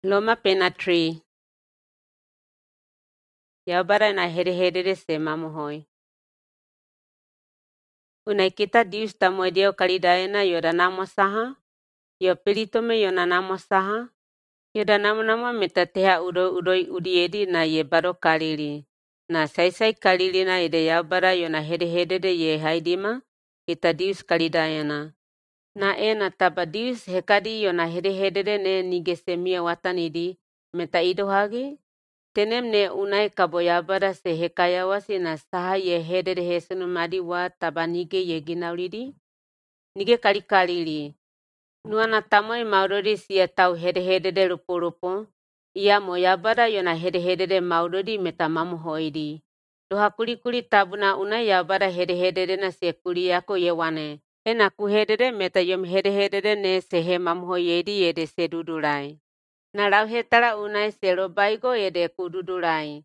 Loma pena tree. Yaubara na hede se mamu hoi. Unaikita dius tamoedio kalidaena yoda namo saha. Yo pelitome yona namo saha. Yoda namo metatea udoi udiedi na ye baro kalili. Na sai kalili na ide yaubara yona hede ye haidima. Kita dius kalidaena. Na ena taba dius hekadi yona hede ne nigesemia watanidi. Meta ido hagi. Tenem ne unai kaboyabara se hekayawasi na saha ye hede hesunu madi wa tabanige ye ginaulidi. Nige kalikalili. Nuana tamoi maurodi siya tau hede de rupo. Ia moyabara yona hede de maurodi metamamu hoidi. Doha kuli tabuna unai yabara hede de na se kuli yako ye wane. Ena ku hede meta yom hede de ne sehe mamu hoyedi yede sedudurai. Na rau hetara unai sero baigo yede kududurai.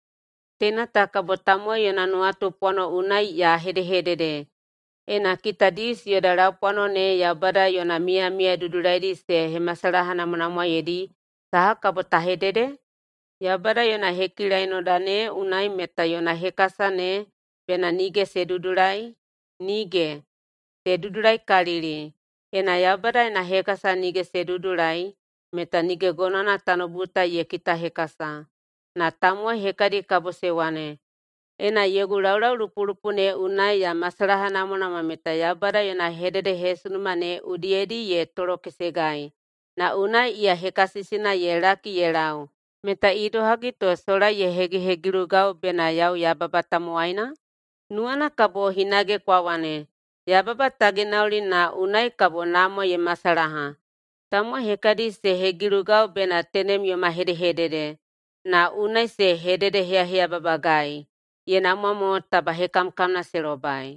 Tena taka botamo yona nuatu pono unai ya hede de. Ena kita dis yoda rau pono ne ya bada yona mia duduraidi se hemasaraha namunamwa yedi. Saha kabota hede de. Ya bada yona hekirai no dane unai meta yona hekasa ne. Bena nige se dudurai. Nige. Se dudurai kalili. Ena ya bada ena hekasa nige se dudurai. Meta nige gonana tanobuta ye kita hekasa. Na tamwa hekadi kabosewane. Ena yegu rau rupu ne unai ya masaraha namuna meta ya bara yona hede hesunuma ne udiedi ye toro kesegai. Na unai ia hekasisina ye raki ye rau. Meta ido hagi to sora ye hegiru gau bena yau ya baba tamuaina. Nuana kabo hinage kwa wane. Ya baba taginauli na unai kabo namo ye masaraha. Tamwa hekadi se hegiru gau bena tenem yoma hede de. Na unai se hede hea babagai. Ye namamo tabahekam kamna serobai.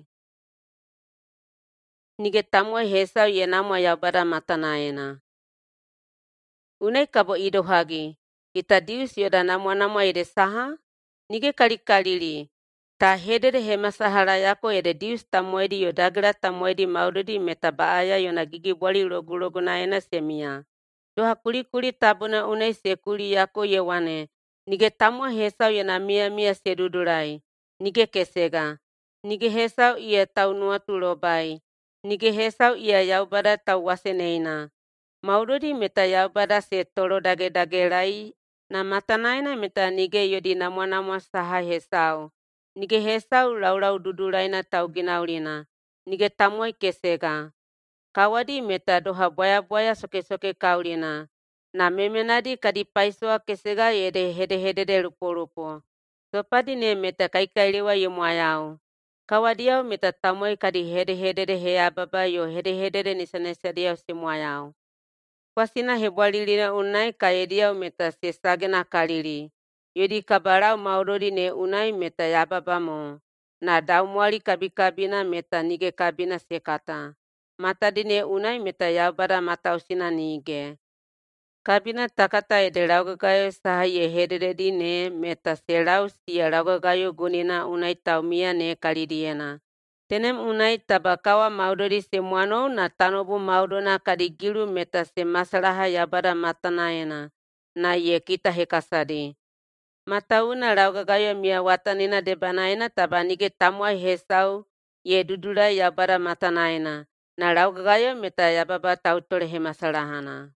Nige tamwa hesa ye namwa yabara matanaena. Unai kabo ido hagi. Kita dius yoda namwa ede saha. Nige kalikalili. Ta hede he masahara yako ede dius tamoedi yodagra tamoedi maurudi metabaaya yona gigi boli rogu naena semia. Doha kuli tabuna unai sekuli yako ye wane. Nige tamwa hesa yona mia sedudurai. Nige kesega. Nige hesau ia tau nuatu lobai. Nige hesau ia yaubada tau waseneina. Maurudi meta yaubada se toro dage rai. Na matanaina meta nige yodi namwa saha hesau. Nige hesau rau duduraina tau ginaulina. Nige tamuai kesega. Kawadi meta doha boya soke kaulina. Na memenadi kadi paisoa kesega yede hede de rupo. Sopadi ne meta kaikailiwa ye moayau. Kawadiau meta tamuai kadi hede de hea baba yo hede de nisanesiadiau si moayau. Kwasina hebwalilina unai kaediau meta sesagena kalili. Yodi kabarau maurodi ne unai meta yababamo. Na daumwali kabina meta nige kabina sekata. Mata dine unai meta yaubara mata usina nige. Kabina takata ede raugagayo saha ye hede dine meta serau siya raugagayo gunina unai taumia ne kalidiena. Tenem unai tabakawa maudori semuano na tanobu maudona kadigiru meta se masalaha yabara matanaena. Na ye kita hekasadi. Mata una raugagayo mia watanina debanaena tabanige tamwa hesau ye dudura yabara matanaena. Na raugagayo meta yababa tautore he masalahana.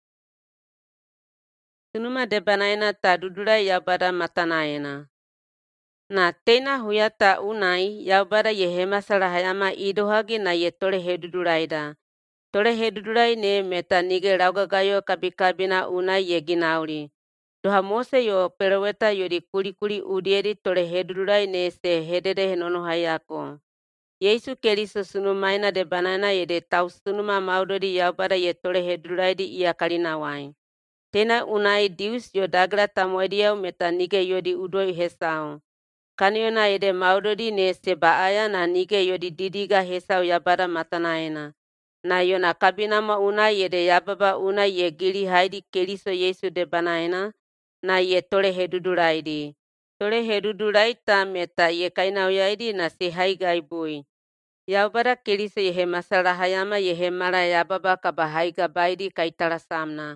Sunuma debanaena ta dudura yabara matanaena. Na tena huyata unai yabara ye he masalahayama idohagi na ye tore he duduraida. Tore he dudurai ne meta nige raugagayo kabikabina unai ye ginauri. Doha mose yo pereweta yodi kuli udieri tore he dudurai ne se hedede he nono hayako. Yesu Keriso sunumaina de banana ye de tau sunuma maudodi yaubara ye tore heduraidi ia kalinawai. Tena unai dius yo dagra tamoediau meta nige yodi udoi hesau. Kaniona ye de maudodi ne se baaya na nige yodi didiga hesau yabara matanaena. Na yona kabinama unai ye de yababa unai ye gili haidi Keriso Yesu de banaena. Na ye tore heduduraidi. Tore heduduraita meta ye kainauyaidi na se haigai bui. Yaubara Keriso yehe masalahayama yehe mara yababa kabahaiga baidi kaitara samna.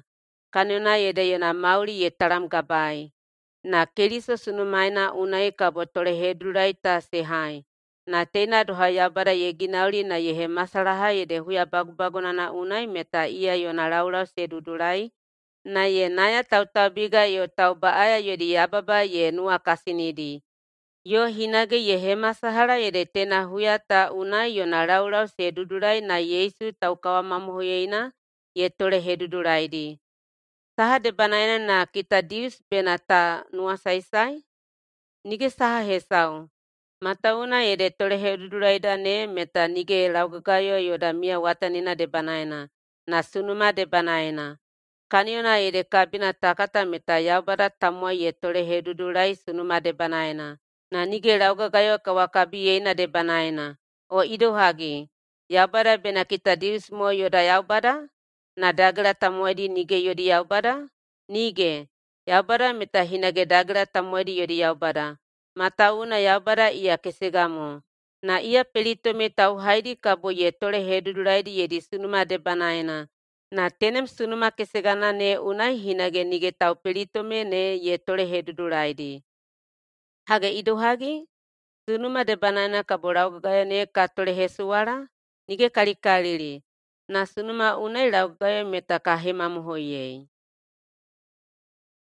Kanuna yede yona mauri ye taram gabai. Na Keriso sunumaina unai kabotole hedurai ta sehai. Na tena doha yabara ye ginauri na yehe masalaha yede huya bagu-baguna na unai meta ia yona laulau sedudurai. Na ye naya tau biga yo tau baaya yodi yababa ye nua kasinidi. Yo hinage yehe masahala yede tena huya ta unai yona laulau sedudurai na Yesu tau kawa mamuhuyeina ye tole hedudurai di. Saha de banaina na kita dius benata nua sai-sai. Nige saha hesau. Matauna yede tole heduduraida ne meta nige laugagayo yoda mia watanina de banaina. Na sunuma de banaina. Kaniona yede kabina takata meta yaubara tamwa ye tole hedudurai sunuma de banaina. Na nige laugagayo kawakabi yeina de banaina. O ido hagi. Yaubara bena kita dius mo yoda yaubara. Na dagla tamwedi nige yodi yaubara. Nige. Yaubara meta hinage dagla tamwedi yodi yaubara. Matauna yaubara ia kesegamo. Na ia pelito me tau haidi kabo ye tole heduduraidi ye di sunuma de banaina. Na tenem sunuma kesegana ne unai hinage nige tau pelito me ne ye tole heduduraidi. Hage ido hagi, sunuma de banaina kabo raugaya ne ka tole hesuara, nige kali kalili. Na sunuma unai raugaya meta kahema muhoyei.